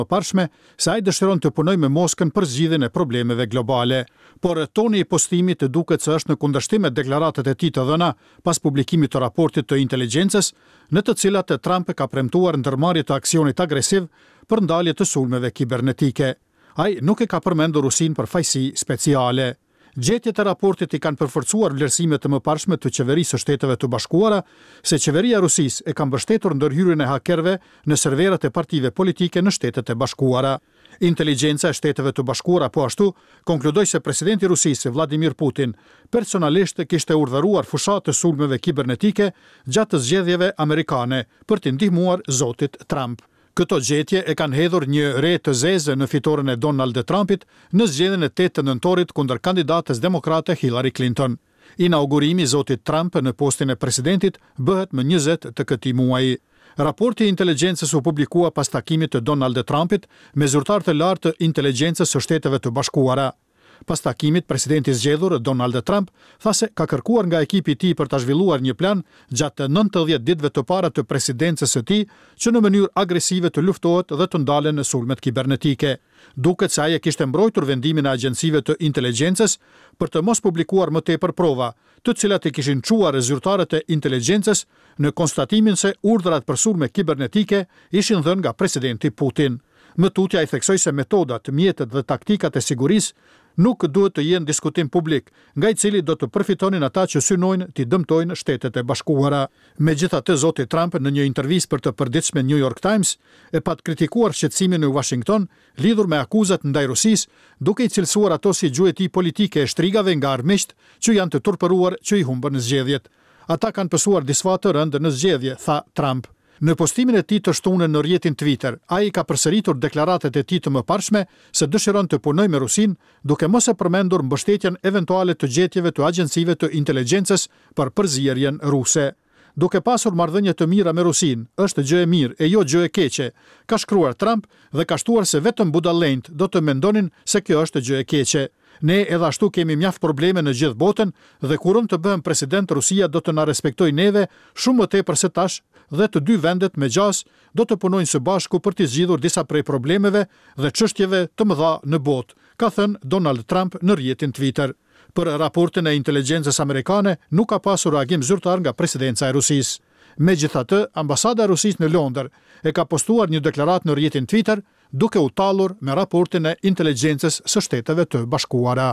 Më parshme se ai dëshiron të punojë me Moskën për zgjidhjen e problemeve globale, por toni i postimit duket se është në kundërshtim me deklaratat e tij të dhëna pas publikimit të raportit të inteligjencës, në të cilat Trump ka premtuar ndërmarrje të aksionit agresiv për ndalje të sulmeve kibernetike. Ai nuk e ka përmendur Rusinë për fajsi speciale. Gjetjet e raportit i kanë përforcuar vlerësimet të mëparshme të qeverisë së Shteteve të Bashkuara se qeveria e Rusisë e ka mbështetur ndërhyrjen e hakerëve në serverat e partive politike në Shtetet e Bashkuara. Inteligjenca e Shteteve të Bashkuara po ashtu konkludoi se presidenti i Rusisë Vladimir Putin personalisht kishte urdhëruar fushat të sulmeve kibernetike gjatë zgjedhjeve amerikane për të ndihmuar zotit Trump. Këto gjetje e kanë hedhur një re të zezë në fitoren e Donald Trumpit në zgjedhjen e 8 të nëntorit kundër kandidates demokrate Hillary Clinton. Inaugurimi i zotit Trump në postin e presidentit bëhet më 20 të këtij muaji. Raporti i inteligjencës u publikua pas takimit të Donald Trumpit me zyrtar të lartë të inteligjencës së Shteteve të Bashkuara. Pas takimit, presidenti i zgjedhur Donald Trump tha se ka kërkuar nga ekipi i tij për ta zhvilluar një plan gjatë 90 ditëve të para të presidencës së tij që në mënyrë agresive të luftohet dhe të ndalen sulmet kibernetike. Duket se ai e kishte mbrojtur vendimin e agjencive të inteligjencës për të mos publikuar më tepër prova, të cilat i kishin çuar zyrtarët e inteligjencës në konstatimin se urdhrat për sulme kibernetike ishin dhënë nga presidenti Putin. Më tutja i theksoi se metodat, mjetet dhe taktikat e sigurisë nuk duhet të jenë diskutim publik, nga i cili do të përfitonin ata që synojnë t'i dëmtojnë Shtetet e Bashkuara. Megjithatë, zoti Trump në një intervistë për të përditshme New York Times e pat kritikuar shqetësimin në Washington lidhur me akuzat ndaj Rusisë, duke i cilësuar ato si gjueti politike e shtrigave nga armiqt që janë të turpëruar që i humbën zgjedhjet. Ata kanë pësuar disfa të rëndë në zgjedhje, tha Trump. Në postimin e tij të shtunën në rrjetin Twitter, ai ka përsëritur deklaratat e tij të mëparshme se dëshiron të punojë me Rusinë, duke mos e përmendur mbështetjen eventuale të gjetjeve të agjencive të inteligjencës për përzierjen ruse. Duke pasur marrëdhënie të mira me Rusinë, është gjë e mirë e jo gjë e keqe, ka shkruar Trump dhe ka shtuar se vetëm budallënjt do të mendonin se kjo është gjë e keqe. Ne edhe ashtu kemi mjaft probleme në gjithë botën dhe kur unë të bëhem president, Rusia do të na respektojë neve shumë më tepër se tash dhe të dy vendet me gjas do të punojnë së bashku për të zgjidhur disa prej problemeve dhe çështjeve të mëdha në botë, ka thënë Donald Trump në rrjetin Twitter. Për raportin e inteligjencës amerikane nuk ka pasur reagim zyrtar nga presidenca e Rusisë. Megjithatë, ambasada e Rusisë në Londër e ka postuar një deklaratë në rrjetin Twitter duke u tallur me raportin e inteligjencës së Shteteve të Bashkuara.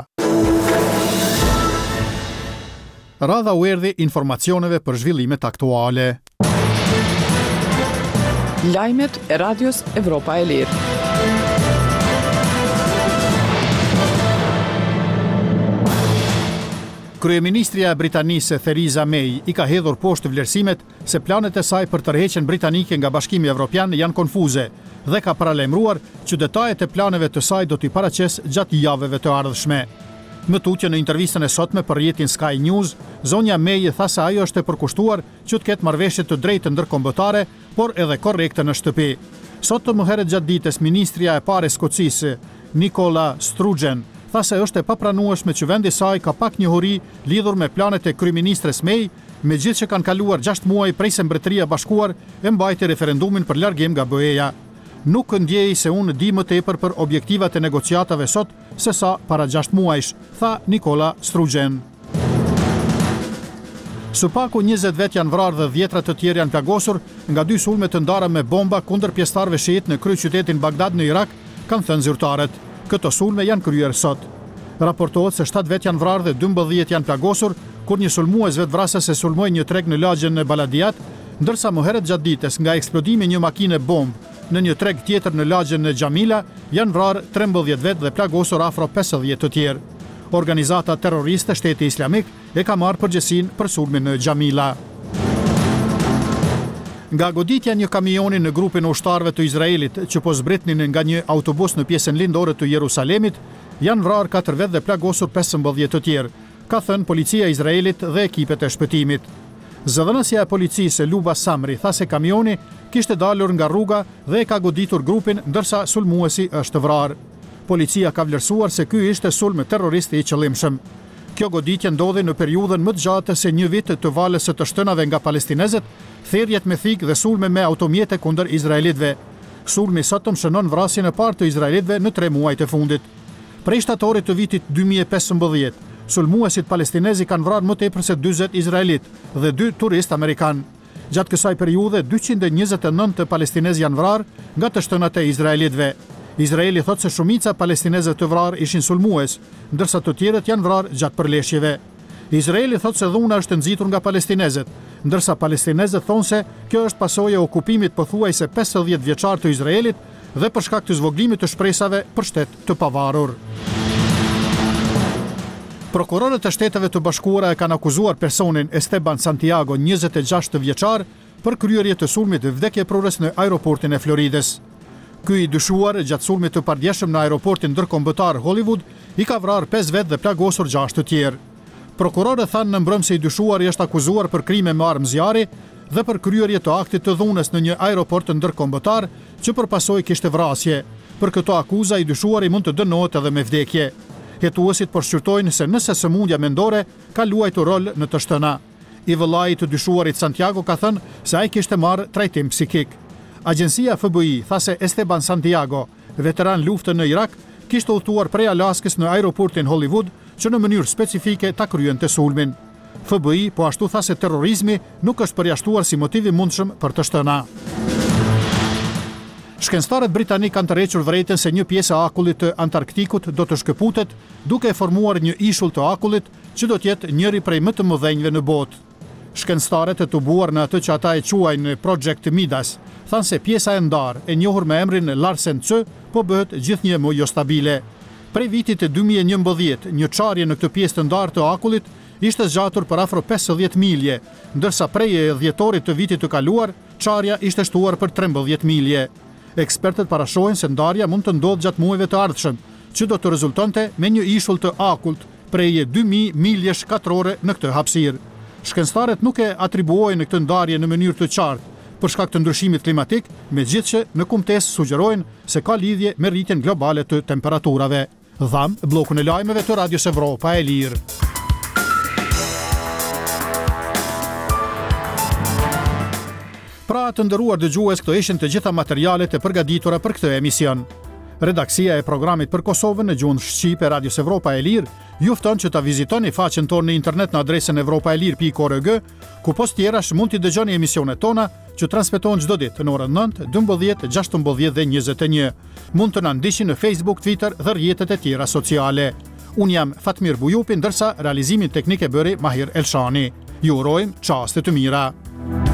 Radha u erdhi informacioneve për zhvillimet aktuale. Lajmet e Radios Evropa e Lirë. Kryeministria e Britanisë Theresa May i ka hedhur poshtë vlerësimet se planet e saj për tërheqjen britanike nga Bashkimi Evropian janë konfuze dhe ka paralajmëruar që detajet e planeve të saj do t'i paraqes gjatë javëve të ardhshme. Më tutje në intervistën e sotme për rrjetin Sky News, zonja May tha se ajo është e përkushtuar që të ketë marrëveshje të drejtë ndërkombëtare, por edhe korrekte në shtëpi. Sot më herët gjatë ditës, ministria e parë e Skocisë, Nicola Sturgeon, tha se është e papranueshme që vendi i saj ka pak njohuri lidhur me planet e kryeministres May, megjithëse që kanë kaluar 6 muaj prej se Mbretëria e Bashkuar e mbajti referendumin për largim nga BE-ja. Nuk ndjej se unë di më tepër për objektivat e negociatave sot se sa para 6 muajsh, tha Nicola Sturgeon. Së paku 20 vet janë vrarë dhe 10 të tjerë janë plagosur nga 2 sulme të ndara me bomba kundër pjesëtarëve shiit në kryeqytetin Bagdad në Irak, kanë thënë zyrtarët. Këto sulme janë kryer sot. Raportohet se 7 vet janë vrarë dhe 12 janë plagosur kur një sulmues vetvrasës e sulmoi një treg në lagjen e Baladiat, ndërsa më herët gjatë ditës nga eksplodimi një makine bombë në një treg tjetër në lagjen e Xhamila janë vrarë 13 vet dhe plagosur afro 50 të tjerë. Organizata terroriste Shteti Islamik e ka marrë përgjegjësinë për sulmin në Xhamila. Nga goditja një kamioni në grupin e ushtarëve të Izraelit që po zbritnin nga një autobus në pjesën lindore të Jerusalemit, janë vrarë 4 vet dhe plagosur 15 të tjerë, ka thënë policia e Izraelit dhe ekipet e shpëtimit. Zëdhënësja e policisë Luba Samri tha se kamioni kishte dalur nga rruga dhe e ka goditur grupin ndërsa sulmuesi është vrarë. Policia ka vlerësuar se ky ishte sulm terrorist i qëllimshëm. Kjo goditje ndodhi në periudhën më të gjatë se një vit të valës së të shtënave nga palestinezët, thirrjet me thikë dhe sulme me automjete kundër izraelitëve. Sulmi sotëm shënon vrasjen e parë të izraelitëve në 3 muajt e fundit. Prej shtatorit të vitit 2015, sulmuesit palestinezi kanë vrarë më tepër se 40 izraelit dhe 2 turist amerikan. Gjatë kësaj periudhe, 229 të palestinez janë vrarë nga të shtënat e izraelitëve. Izraeli thot se shumica palestinezëve të vrarë ishin sulmues, ndërsa të tjerët janë vrarë gjatë përleshjeve. Izraeli thot se dhuna është nxitur nga palestinezët, ndërsa palestinezët thonë se kjo është pasojë e okupimit pothuajse 50 vjeçar të Izraelit dhe për shkak të zvoglimit të shpresave për shtet të pavarur. Prokurorët e Shteteve të Bashkuara e kanë akuzuar personin Esteban Santiago, 26 vjeçar, për kryerje të sulmit të vdekjeprurës në aeroportin e Floridës. Ky i dyshuar gjatë sulmit të pardjeshëm në aeroportin ndërkombëtar Hollywood i ka vrarë 5 vetë dhe plagosur 6 të tjerë. Prokurorët thanë në mbrëmje se i dyshuari është akuzuar për krime me armë zjarri dhe për kryerje të aktit të dhunës në një aeroport ndërkombëtar që për pasojë kishte vrasje. Për këto akuza i dyshuari mund të dënohet edhe me vdekje. Hetuesit përshqyrtojnë se nëse sëmundja mendore ka luajtur rol në të shtëna. I vëllai të dyshuarit Santiago ka thënë se ai kishte marrë trajtim psikik. Agjencia FBI tha se Esteban Santiago, veteran lufte në Irak, kishte udhëtuar prej Alaskës në aeroportin Hollywood që në mënyrë specifike ta kryente sulmin. FBI po ashtu tha se terrorizmi nuk është përjashtuar si motiv i mundshëm për të shtëna. Shkencëtarët britanik kanë tërhequr vërejtën se një pjesë e akullit të Antarktikut do të shkëputet duke e formuar një ishull të akullit që do të jetë njëri prej më të mëdhenjve në botë. Shkencëtarët e tubuar në atë që ata e quajnë Project Midas thanë se pjesa e ndarë, e njohur me emrin Larsen C, po bëhet gjithnjë më jo stabile. Prej vitit e 2011, një çarje në këtë pjesë të ndarë të akullit ishte zgjatur për afro 50 milje, ndërsa prej e dhjetorit të vitit të kaluar, çarja ishte shtuar për 13 milje. Ekspertët parashohin se ndarja mund të ndodhë gjatë muajve të ardhshëm, që do të rezultonte me një ishull të akullt prej 2000 miljesh katrore në këtë hapësirë. Shkencëtarët nuk e atribuojnë këtë ndarje në mënyrë të qartë për shkak të ndryshimit klimatik, megjithëse në kumtesë sugjerojnë se ka lidhje me rritjen globale të temperaturave. Dham bllokun e lajmeve të Radios Evropa e Lirë. Pra të nderuar dëgjues, këto ishin të gjitha materialet e përgatitura për këtë emision. Redaksia e programit për Kosovën në gjuhën shqipe Radios Evropa e Lirë ju fton që ta vizitoni faqen tonë në internet në adresën evropaelir.org, ku post tjerash mund t'i dëgjoni emisionet tona që transmetohen çdo ditë në orën 9, 12, 16 dhe 21. Mund të na ndiqni në Facebook, Twitter dhe rrjetet e tjera sociale. Unë jam Fatmir Bujupi, ndërsa realizimin teknik e bëri Mahir Elshani. Ju urojmë çaste të mira.